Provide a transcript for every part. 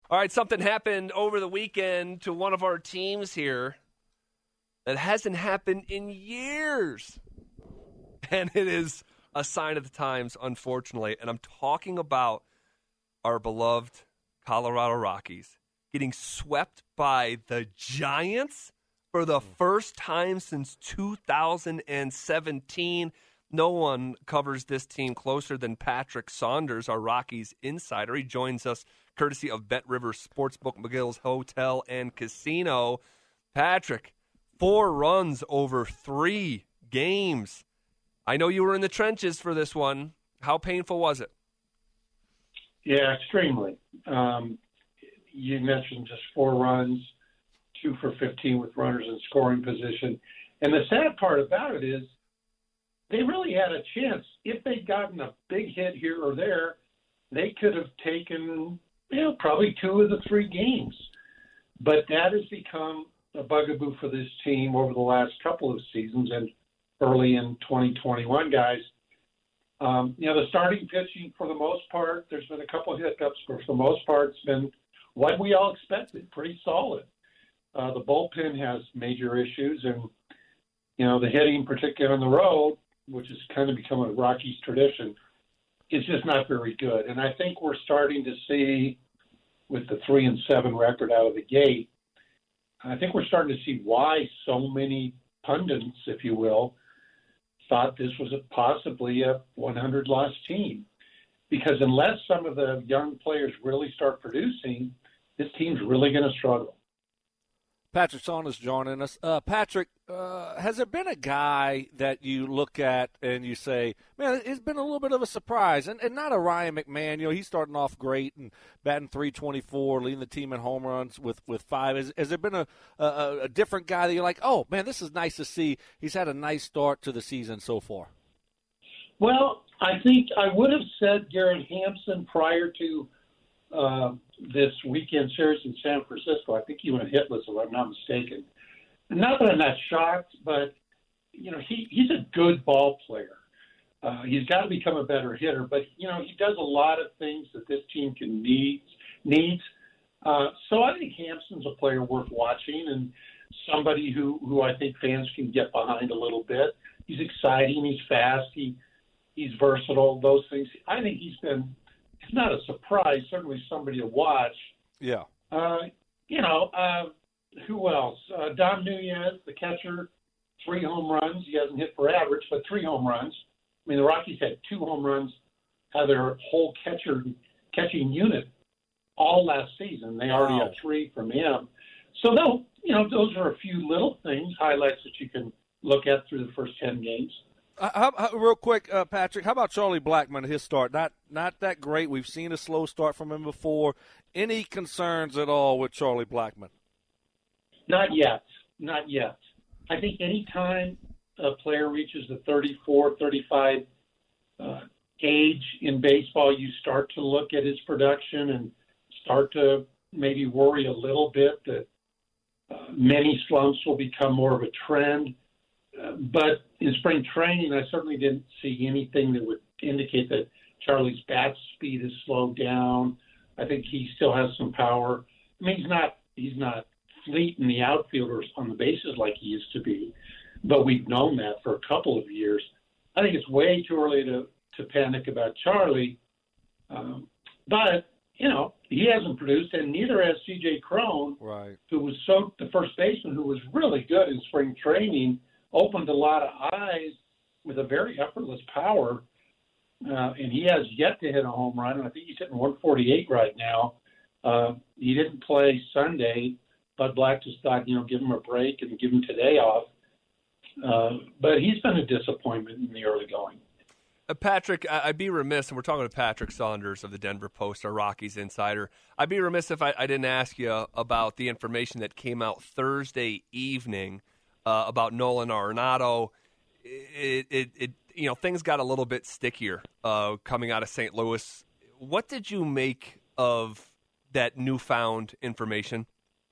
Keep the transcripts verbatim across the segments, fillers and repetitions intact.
All right, something happened over the weekend to one of our teams here that hasn't happened in years. And it is a sign of the times, unfortunately. And I'm talking about our beloved Colorado Rockies getting swept by the Giants for the first time since two thousand seventeen. No one covers this team closer than Patrick Saunders, our Rockies insider. He joins us courtesy of Bet River Sportsbook, McGill's Hotel and Casino. Patrick, four runs over three games. I know you were in the trenches for this one. How painful was it? Yeah, extremely. Um, you mentioned just four runs, two for fifteen with runners in scoring position. And the sad part about it is they really had a chance. If they'd gotten a big hit here or there, they could have taken, you know, probably two of the three games. But that has become a bugaboo for this team over the last couple of seasons and early in twenty twenty-one, guys. Um, you know, the starting pitching, for the most part, there's been a couple of hiccups, but for the most part, it's been what we all expected, pretty solid. Uh, the bullpen has major issues, and, you know, the hitting, particularly on the road, which has kind of become a Rockies tradition, is just not very good. And I think we're starting to see, with the three and seven record out of the gate, I think we're starting to see why so many pundits, if you will, thought this was a, possibly a one hundred loss team. Because unless some of the young players really start producing, this team's really going to struggle. Patrick Saunders joining us. Uh, Patrick, uh, has there been a guy that you look at and you say, man, it's been a little bit of a surprise, and, and not a Ryan McMahon. You know, he's starting off great and batting three twenty-four, leading the team in home runs with, with five. Has, has there been a, a, a different guy that you're like, oh, man, this is nice to see. He's had a nice start to the season so far. Well, I think I would have said Garrett Hampson prior to uh, this weekend series in San Francisco. I think he went hitless, if I'm not mistaken. Not that I'm not shocked, but, you know, he, he's a good ball player. Uh, he's got to become a better hitter, but, you know, he does a lot of things that this team can need, needs. Uh, so I think Hampson's a player worth watching and somebody who, who I think fans can get behind a little bit. He's exciting. He's fast. He He's versatile, those things. I think he's been, it's not a surprise, certainly somebody to watch. Yeah. Uh, you know, uh, who else? Uh, Dom Nunez, the catcher, three home runs. He hasn't hit for average, but three home runs. I mean, the Rockies had two home runs out of their whole catcher catching unit all last season. They already Wow. have three from him. So, they'll, you know, those are a few little things, highlights that you can look at through the first ten games. Uh, how, how, real quick, uh, Patrick, how about Charlie Blackmon, his start? Not not that great. We've seen a slow start from him before. Any concerns at all with Charlie Blackmon? Not yet. Not yet. I think any time a player reaches the thirty-four, thirty-five uh, age in baseball, you start to look at his production and start to maybe worry a little bit that uh, many slumps will become more of a trend. Uh, but in spring training, I certainly didn't see anything that would indicate that Charlie's bat speed has slowed down. I think he still has some power. I mean, he's not he's not fleet in the outfielders on the bases like he used to be, but we've known that for a couple of years. I think it's way too early to, to panic about Charlie. Um, but, you know, he hasn't produced, and neither has C J Cron, right. who was so the first baseman who was really good in spring training, opened a lot of eyes with a very effortless power, uh, and he has yet to hit a home run. I think he's hitting one forty-eight right now. Uh, he didn't play Sunday. Bud Black just thought, you know, give him a break and give him today off. Uh, but he's been a disappointment in the early going. Uh, Patrick, I'd be remiss, and we're talking to Patrick Saunders of the Denver Post, our Rockies insider. I'd be remiss if I, I didn't ask you about the information that came out Thursday evening Uh, about Nolan Arenado. It, it, it, you know, things got a little bit stickier uh, coming out of Saint Louis. What did you make of that newfound information?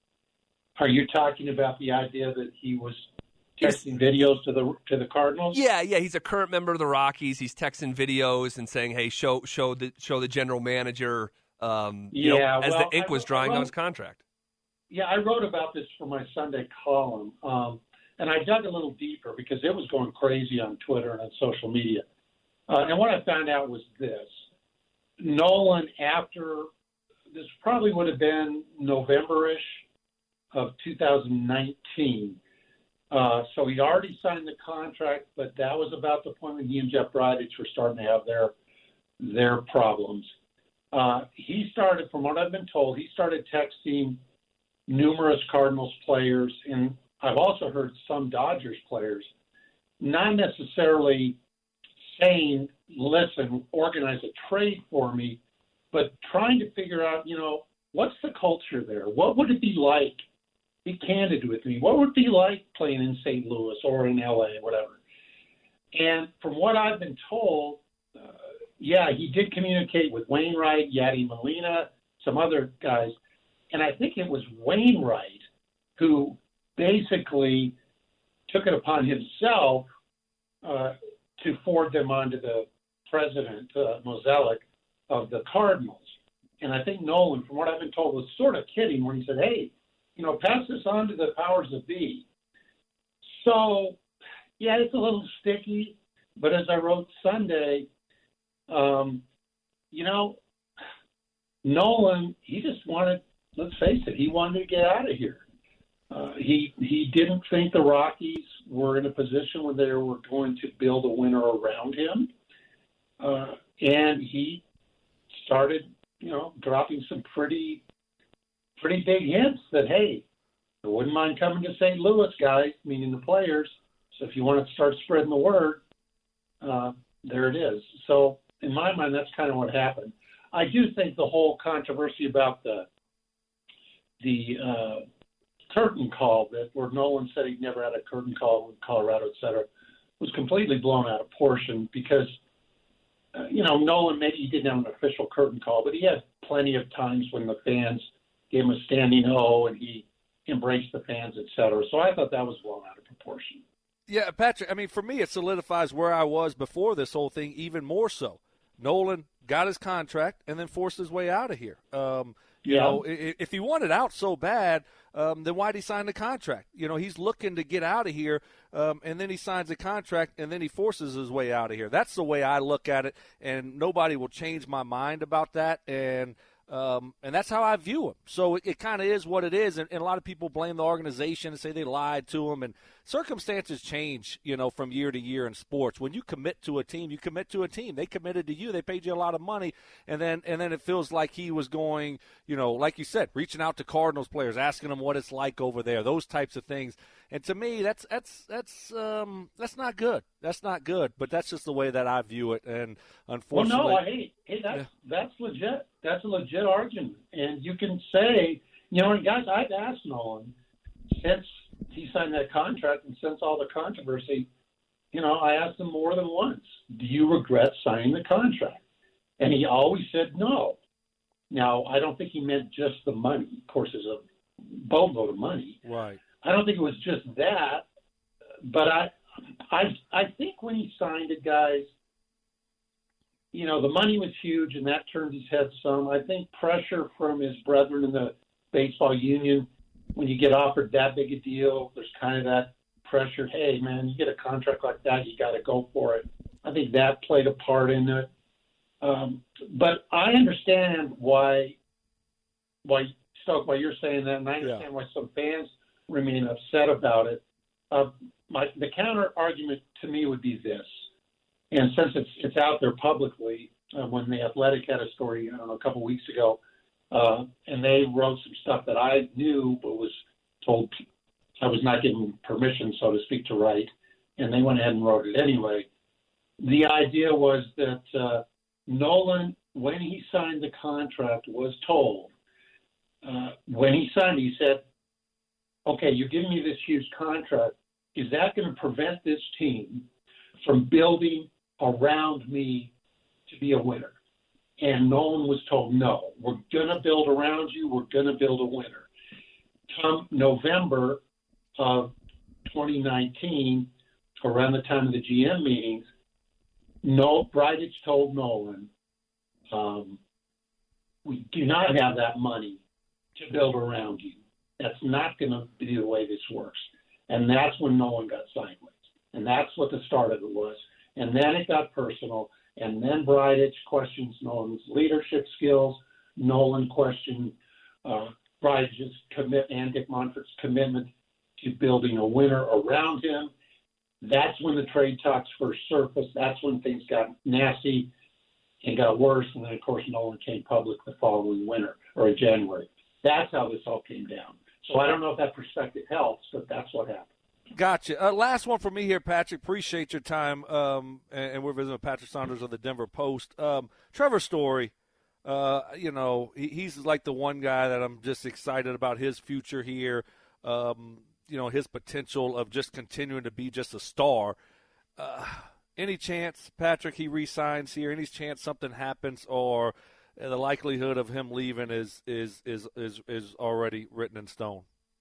Are you talking about the idea that he was texting videos to the to the Cardinals? Yeah, yeah. He's a current member of the Rockies. He's texting videos and saying, "Hey, show show the show the general manager Um, you Yeah, know, as well, the ink I- was I drying on wrote- his contract. Yeah, I wrote about this for my Sunday column, um, and I dug a little deeper because it was going crazy on Twitter and on social media. Uh, and what I found out was this. Nolan, after this probably would have been November-ish of two thousand nineteen. Uh, so he'd already signed the contract, but that was about the point when he and Jeff Bridich were starting to have their their problems. Uh, he started, from what I've been told, he started texting numerous Cardinals players, and I've also heard some Dodgers players, not necessarily saying, listen, organize a trade for me, but trying to figure out, you know, what's the culture there? What would it be like? Be candid with me. What would it be like playing in Saint Louis or in L A, whatever? And from what I've been told, uh, yeah, he did communicate with Wainwright, Yadi Molina, some other guys. And I think it was Wainwright who basically took it upon himself uh, to forward them on to the president, uh, Mozeliak, of the Cardinals. And I think Nolan, from what I've been told, was sort of kidding when he said, hey, you know, pass this on to the powers that be. So, yeah, it's a little sticky. But as I wrote Sunday, um, you know, Nolan, he just wanted, let's face it, he wanted to get out of here. Uh, he he didn't think the Rockies were in a position where they were going to build a winner around him. Uh, and he started, you know, dropping some pretty, pretty big hints that, hey, I wouldn't mind coming to Saint Louis, guys, meaning the players. So if you want to start spreading the word, uh, there it is. So in my mind, that's kind of what happened. I do think the whole controversy about the the uh, curtain call, that where Nolan said he'd never had a curtain call with Colorado, et cetera, was completely blown out of proportion because, uh, you know, Nolan, maybe he didn't have an official curtain call, but he had plenty of times when the fans gave him a standing O and he embraced the fans, et cetera. So I thought that was blown out of proportion. Yeah, Patrick, I mean, for me, it solidifies where I was before this whole thing even more so. Nolan got his contract and then forced his way out of here. Um, you yeah. know, if he wanted out so bad, um, then why'd he sign the contract? You know, he's looking to get out of here, um, and then he signs a contract, and then he forces his way out of here. That's the way I look at it, and nobody will change my mind about that. And Um, and that's how I view him. So it, it kind of is what it is, and, and a lot of people blame the organization and say they lied to him. And circumstances change, you know, from year to year in sports. When you commit to a team, you commit to a team. They committed to you. They paid you a lot of money, and then and then it feels like he was going, you know, like you said, reaching out to Cardinals players, asking them what it's like over there, those types of things. And to me, that's that's that's um, that's not good. That's not good. But that's just the way that I view it. And unfortunately, well, no, hey, hey, that's yeah. that's legit. That's a legit argument. And you can say, you know, and guys, I've asked Nolan since he signed that contract and since all the controversy. You know, I asked him more than once, "Do you regret signing the contract?" And he always said no. Now, I don't think he meant just the money. Of course, there's a boatload of money. Right. I don't think it was just that, but I, I, I think when he signed it, guys, you know, the money was huge, and that turned his head some. I think pressure from his brethren in the baseball union, when you get offered that big a deal, there's kind of that pressure. Hey, man, you get a contract like that, you got to go for it. I think that played a part in it. Um, but I understand why, why Stoke, why you're saying that, and I understand yeah. why some fans remain upset about it. Uh, my, the counter argument to me would be this, and since it's it's out there publicly, uh, when the Athletic had a story, I don't know, a couple weeks ago, uh, and they wrote some stuff that I knew but was told I was not given permission, so to speak, to write, and they went ahead and wrote it anyway. The idea was that uh, Nolan, when he signed the contract, was told, uh, when he signed it, he said, okay, you're giving me this huge contract. Is that going to prevent this team from building around me to be a winner? And Nolan was told, no, we're going to build around you. We're going to build a winner. Come November of twenty nineteen, around the time of the G M meetings, no, Bridich told Nolan, um, we do not have that money to build around you. That's not going to be the way this works. And that's when Nolan got sideways. And that's what the start of it was. And then it got personal. And then Bridich questions Nolan's leadership skills. Nolan questioned uh, Bridich's commit and Dick Monfort's commitment to building a winner around him. That's when the trade talks first surfaced. That's when things got nasty and got worse. And then, of course, Nolan came public the following winter or in January. That's how this all came down. So I don't know if that perspective helps, but that's what happened. Gotcha. Uh, last one for me here, Patrick. Appreciate your time. Um, and, and we're visiting with Patrick Saunders of the Denver Post. Um, Trevor Story, uh, you know, he, he's like the one guy that I'm just excited about his future here. Um, you know, his potential of just continuing to be just a star. Uh, any chance, Patrick, he re-signs here? Any chance something happens, or the likelihood of him leaving is is is is, is already written in stone?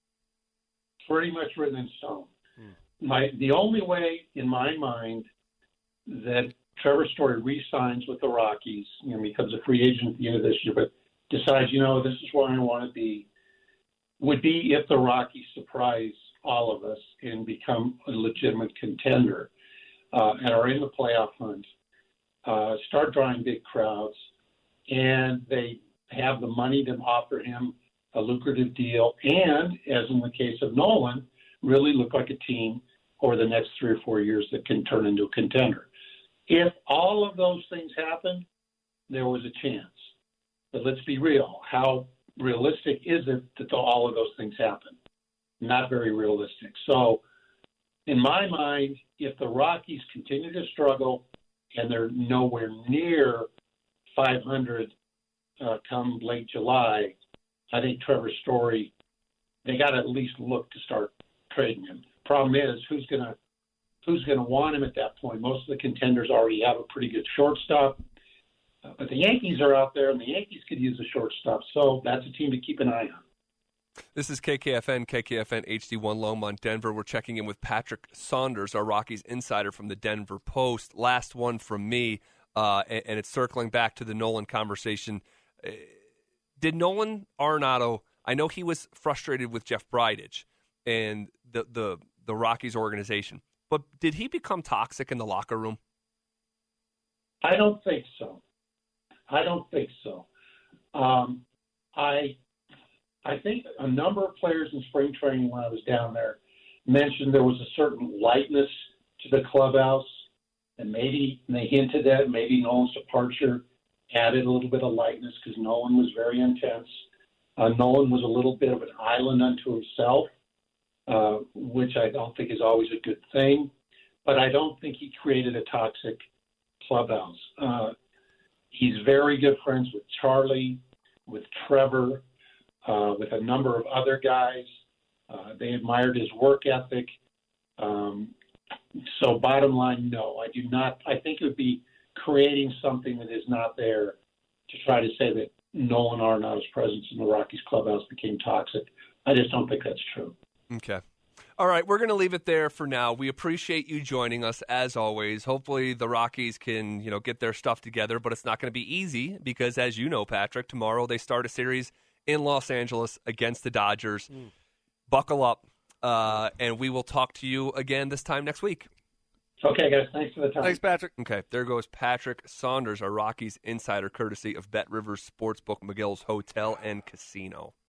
Pretty much written in stone. Hmm. My the only way in my mind that Trevor Story re-signs with the Rockies, you know, becomes a free agent at the end of this year, but decides, you know, this is where I want to be, would be if the Rockies surprise all of us and become a legitimate contender uh, and are in the playoff hunt, uh, start drawing big crowds, and they have the money to offer him a lucrative deal, and, as in the case of Nolan, really look like a team over the next three or four years that can turn into a contender. If all of those things happen, there was a chance. But let's be real. How realistic is it that all of those things happen? Not very realistic. So, in my mind, if the Rockies continue to struggle and they're nowhere near five hundred uh, come late July, I think Trevor Story, they got to at least look to start trading him. Problem is, who's gonna who's gonna want him at that point? Most of the contenders already have a pretty good shortstop, uh, but the Yankees are out there, and the Yankees could use a shortstop. So that's a team to keep an eye on. This is K K F N, K K F N H D one Longmont, Denver. We're checking in with Patrick Saunders, our Rockies insider from the Denver Post. Last one from me, uh, and, and it's circling back to the Nolan conversation. Uh, did Nolan Arenado, I know he was frustrated with Jeff Bridich and the, the, the Rockies organization, but did he become toxic in the locker room? I don't think so. I don't think so. Um, I I think a number of players in spring training when I was down there mentioned there was a certain lightness to the clubhouse, and maybe and they hinted at maybe Nolan's departure added a little bit of lightness because Nolan was very intense. Uh, Nolan was a little bit of an island unto himself, uh, which I don't think is always a good thing. But I don't think he created a toxic clubhouse. Uh, he's very good friends with Charlie, with Trevor, uh, with a number of other guys. Uh, they admired his work ethic. Um, so bottom line, no, I do not. I think it would be creating something that is not there to try to say that Nolan Arenado's presence in the Rockies clubhouse became toxic. I just don't think that's true. Okay. All right, we're going to leave it there for now. We appreciate you joining us, as always. Hopefully the Rockies can, you know, get their stuff together, but it's not going to be easy because, as you know, Patrick, tomorrow they start a series in Los Angeles against the Dodgers. Mm. Buckle up, uh, and we will talk to you again this time next week. Okay, guys. Thanks for the time. Thanks, Patrick. Okay, there goes Patrick Saunders, our Rockies insider, courtesy of Bet Rivers Sportsbook, McGill's Hotel and Casino.